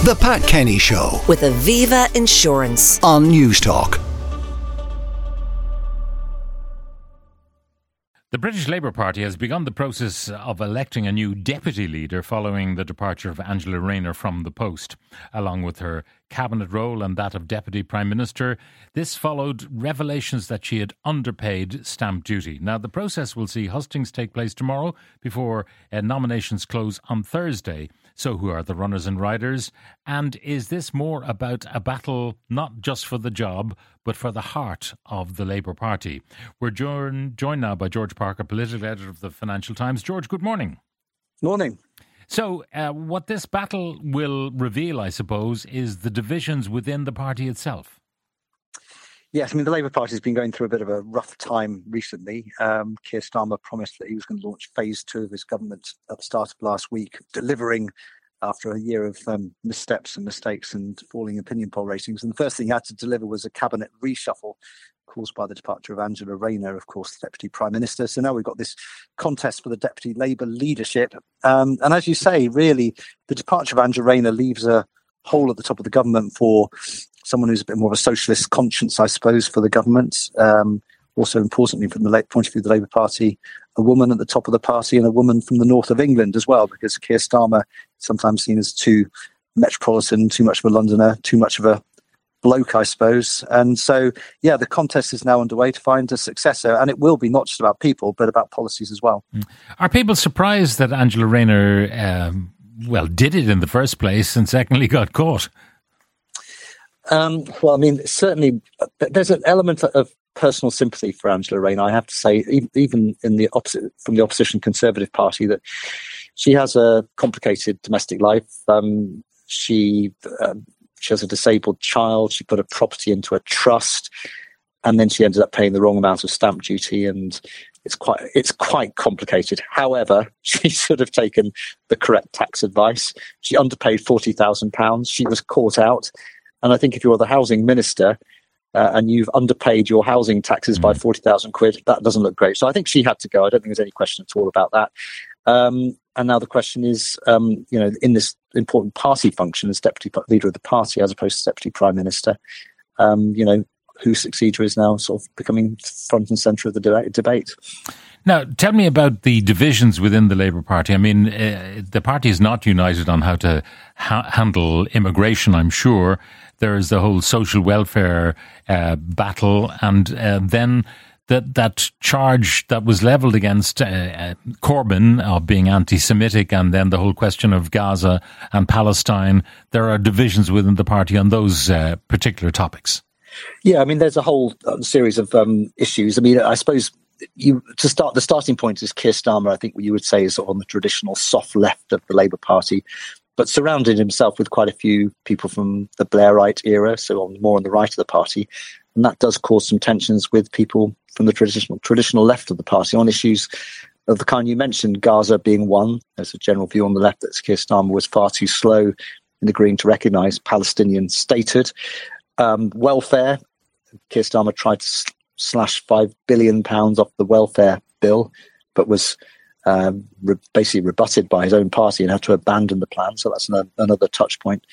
The Pat Kenny Show with Aviva Insurance on Newstalk. The British Labour Party has begun the process of electing a new deputy leader following the departure of Angela Rayner from the post. Along with her cabinet role and that of Deputy Prime Minister, this followed revelations that she had underpaid stamp duty. Now, the process will see hustings take place tomorrow before nominations close on Thursday. So who are the runners and riders? And is this more about a battle not just for the job, but for the heart of the Labour Party? We're joined now by George Parker, political editor of the Financial Times. George, good morning. Morning. So what this battle will reveal, I suppose, is the divisions within the party itself. Yes, I mean, the Labour Party has been going through a bit of a rough time recently. Keir Starmer promised that he was going to launch phase 2 of his government at the start of last week, delivering after a year of missteps and mistakes and falling opinion poll ratings. And the first thing he had to deliver was a cabinet reshuffle caused by the departure of Angela Rayner, of course, the Deputy Prime Minister. So now we've got this contest for the Deputy Labour leadership. And as you say, really, the departure of Angela Rayner leaves a hole at the top of the government for someone who's a bit more of a socialist conscience, I suppose, for the government. Also, importantly, from the point of view of the Labour Party, a woman at the top of the party and a woman from the north of England as well, because Keir Starmer is sometimes seen as too metropolitan, too much of a Londoner, too much of a bloke, I suppose. And so, yeah, the contest is now underway to find a successor, and it will be not just about people, but about policies as well. Are people surprised that Angela Rayner, did it in the first place and secondly got caught? Well, I mean, certainly there's an element of personal sympathy for Angela Rayner, I have to say, even in the from the opposition Conservative Party, that she has a complicated domestic life. She has a disabled child. She put a property into a trust, and then she ended up paying the wrong amount of stamp duty, and it's quite complicated. However, she should have taken the correct tax advice. She underpaid £40,000. She was caught out. And I think if you're the housing minister and you've underpaid your housing taxes by 40,000 quid, that doesn't look great. So I think she had to go. I don't think there's any question at all about that. And now the question is, in this important party function as deputy leader of the party, as opposed to deputy prime minister, who succeeds her is now sort of becoming front and centre of the debate. Now, tell me about the divisions within the Labour Party. I mean, the party is not united on how to handle immigration, I'm sure. There's the whole social welfare battle, and then that charge that was levelled against Corbyn of being anti-Semitic, and then the whole question of Gaza and Palestine. There are divisions within the party on those particular topics. Yeah, I mean, there's a whole series of issues. I mean, I suppose the starting point is Keir Starmer, I think what you would say is on the traditional soft left of the Labour Party, but surrounded himself with quite a few people from the Blairite era, so more on the right of the party. And that does cause some tensions with people from the traditional left of the party on issues of the kind you mentioned, Gaza being one. There's a general view on the left that Keir Starmer was far too slow in agreeing to recognise Palestinian statehood. Welfare, Keir Starmer tried to slash £5 billion off the welfare bill, but was basically rebutted by his own party and had to abandon the plan. So that's another touch point.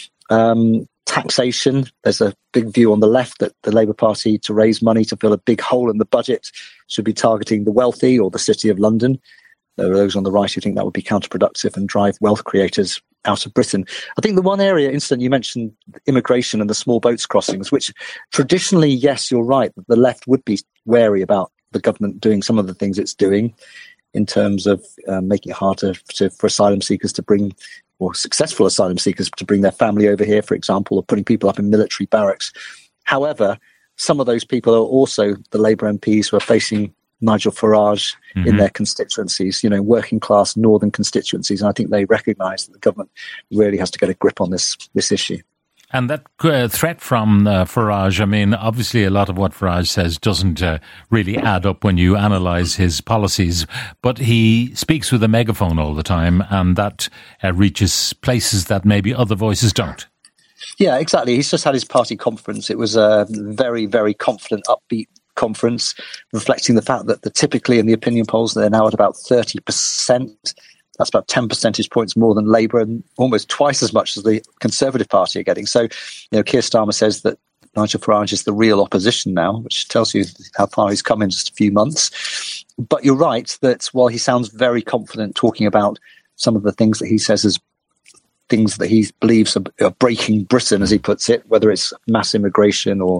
Taxation, there's a big view on the left that the Labour Party, to raise money to fill a big hole in the budget, should be targeting the wealthy or the City of London. There are those on the right who think that would be counterproductive and drive wealth creators out of Britain. I think the one area, incident, you mentioned immigration and the small boats crossings, which traditionally, yes, you're right, the left would be wary about the government doing some of the things it's doing in terms of making it harder for asylum seekers to bring, or successful asylum seekers to bring their family over here, for example, or putting people up in military barracks. However, some of those people are also the Labour MPs who are facing Nigel Farage in their constituencies, working class northern constituencies. And I think they recognise that the government really has to get a grip on this issue. And that threat from Farage, I mean, obviously a lot of what Farage says doesn't really add up when you analyse his policies, but he speaks with a megaphone all the time, and that reaches places that maybe other voices don't. Yeah, exactly. He's just had his party conference. It was a very, very confident, upbeat conference, reflecting the fact that typically in the opinion polls they're now at about 30%. That's about 10 percentage points more than Labour and almost twice as much as the Conservative Party are getting. So, Keir Starmer says that Nigel Farage is the real opposition now, which tells you how far he's come in just a few months. But you're right that while he sounds very confident talking about some of the things that he says as things that he believes are breaking Britain, as he puts it, whether it's mass immigration or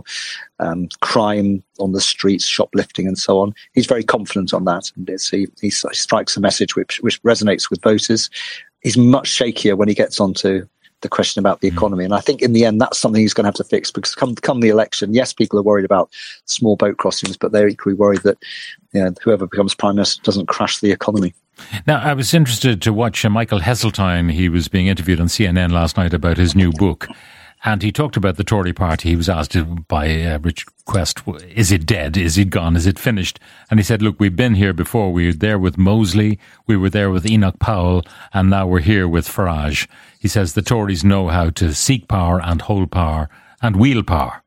crime on the streets, shoplifting and so on, he's very confident on that. And he strikes a message which resonates with voters. He's much shakier when he gets onto the question about the economy. And I think in the end, that's something he's going to have to fix, because come the election, yes, people are worried about small boat crossings, but they're equally worried that whoever becomes Prime Minister doesn't crash the economy. Now, I was interested to watch Michael Heseltine. He was being interviewed on CNN last night about his new book. And he talked about the Tory party. He was asked by Richard Quest, is it dead? Is it gone? Is it finished? And he said, look, we've been here before. We were there with Mosley. We were there with Enoch Powell. And now we're here with Farage. He says the Tories know how to seek power and hold power and wield power.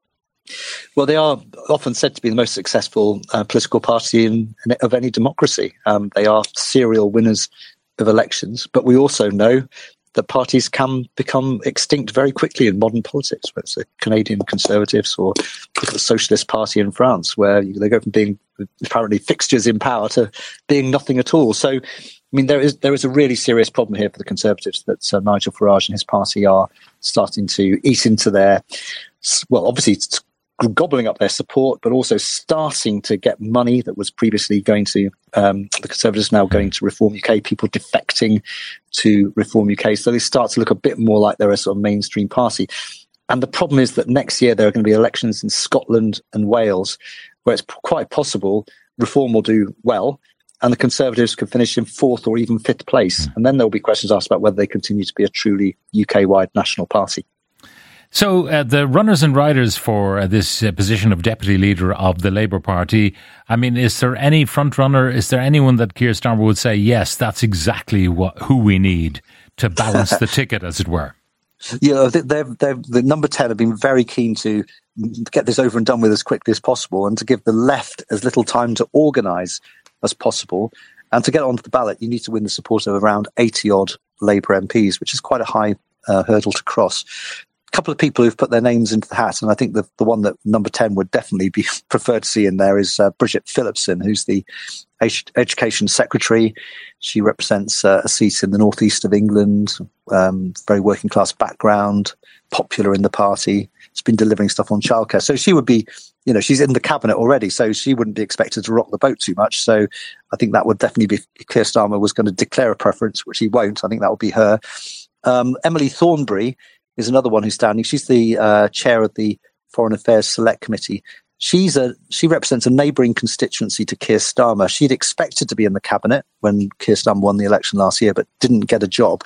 Well, they are often said to be the most successful political party of any democracy. They are serial winners of elections. But we also know that parties can become extinct very quickly in modern politics, whether it's the Canadian Conservatives or the Socialist Party in France, where they go from being apparently fixtures in power to being nothing at all. So, I mean, there is a really serious problem here for the Conservatives that Nigel Farage and his party are starting to eat into their, well, obviously it's gobbling up their support, but also starting to get money that was previously going to the Conservatives, now going to Reform UK, people defecting to Reform UK. So they start to look a bit more like they're a sort of mainstream party. And the problem is that next year there are going to be elections in Scotland and Wales, where it's quite possible Reform will do well and the Conservatives could finish in 4th or even 5th place. And then there'll be questions asked about whether they continue to be a truly UK-wide national party. So the runners and riders for this position of deputy leader of the Labour Party, I mean, is there any front runner? Is there anyone that Keir Starmer would say, yes, that's exactly who we need to balance the ticket, as it were? Yeah, the number 10 have been very keen to get this over and done with as quickly as possible and to give the left as little time to organise as possible. And to get onto the ballot, you need to win the support of around 80-odd Labour MPs, which is quite a high hurdle to cross. Couple of people who've put their names into the hat, and I think the one that number 10 would definitely be preferred to see in there is Bridget Phillipson, who's the Education Secretary. She represents a seat in the northeast of England, very working class background, popular in the party. She's been delivering stuff on childcare. So she would be, she's in the cabinet already, so she wouldn't be expected to rock the boat too much. So I think that would definitely be, if Keir Starmer was going to declare a preference, which he won't, I think that would be her. Emily Thornberry is another one who's standing. She's the chair of the Foreign Affairs Select Committee. She represents a neighbouring constituency to Keir Starmer. She'd expected to be in the cabinet when Keir Starmer won the election last year, but didn't get a job.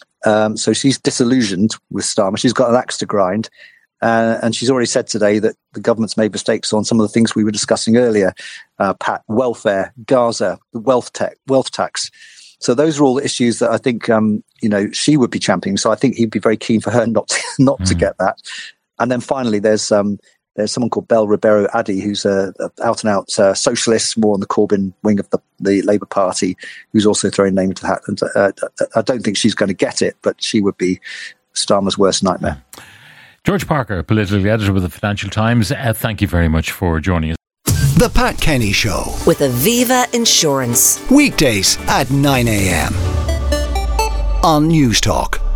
So she's disillusioned with Starmer. She's got an axe to grind. And she's already said today that the government's made mistakes on some of the things we were discussing earlier. Welfare, Gaza, the wealth tax. So those are all the issues that I think, she would be championing. So I think he'd be very keen for her not to get that. And then finally, there's someone called Belle Ribeiro Addy, who's a out and out socialist, more on the Corbyn wing of the Labour Party, who's also throwing name into the hat. And I don't think she's going to get it, but she would be Starmer's worst nightmare. George Parker, political editor with the Financial Times. Thank you very much for joining us. The Pat Kenny Show. With Aviva Insurance. Weekdays at 9 a.m. on News Talk.